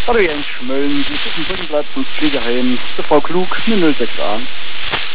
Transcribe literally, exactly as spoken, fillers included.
Hallo Jens Schmölln, Sie suchen Brückenplatz ins Pflegeheim. Der Frau Klug, eine null sechs a.